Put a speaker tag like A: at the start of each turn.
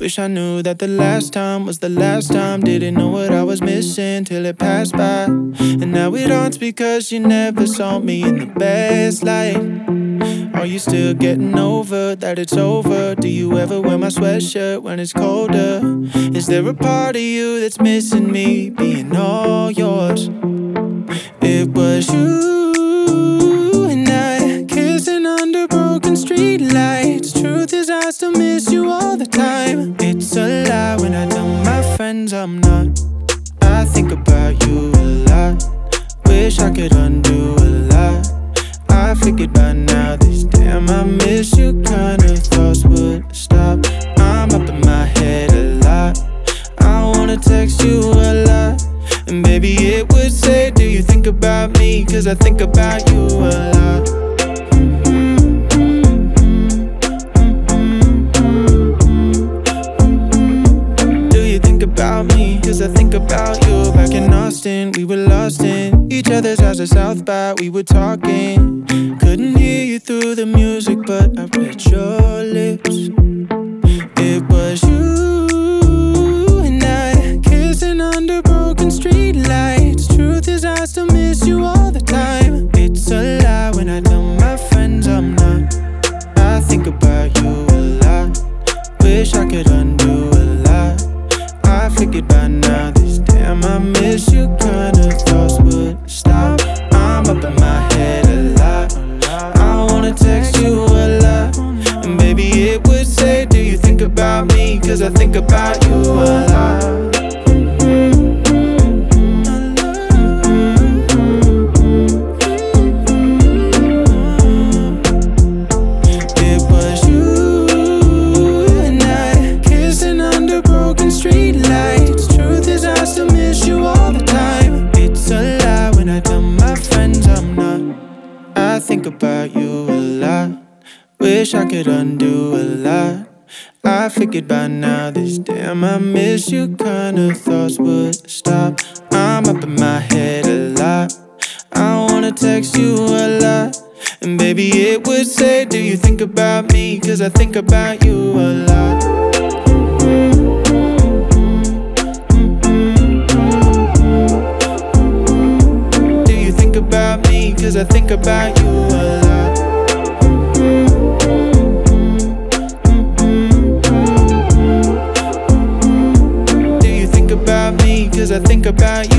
A: Wish I knew that the last time was the last time. Didn't know what I was missing till it passed by. And now it haunts because you never saw me in the best light. Are you still getting over that it's over? Do you ever wear my sweatshirt when it's colder? Is there a part of you that's missing me being all yours? It was you and I kissing under broken street lights. Truth is I still miss you all the time. It's a lie when I tell my friends I'm not. I think about you a lot. Wish I could undo a lot. I figured by now this damn I miss you kind of thoughts would stop. I'm up in my head a lot. I wanna text you a lot. And baby it would say, do you think about me? Cause I think about you a lot. Do you think about me? Cause I think about you. Back in Austin, we were lost in each other's house at South by. We were talking, couldn't hear you through the music, but I read your lips. It was you and I kissing under broken street lights. Truth is I still miss you all the time. It's a lie when I tell my friends I'm not. I think about you a lot. Wish I could undo a lot. I figured by now this damn I miss you kind of thoughts would stop. I'm up in my head a lot. I wanna text you a lot. And baby it would say, do you think about me? Cause I think about you a lot. It was you and I kissing under broken street lights. Truth is I still miss you all the time. It's a lie when I tell my friends I'm not. I think about you a lot. Wish I could undo a lot. I figured by now this damn I miss you kind of thoughts would stop. I'm up in my head a lot. I wanna text you a lot. And baby it would say, do you think about me? Cause I think about you a lot. Do you think about me? Cause I think about you a lot. Do you think about me? Cause I think about you.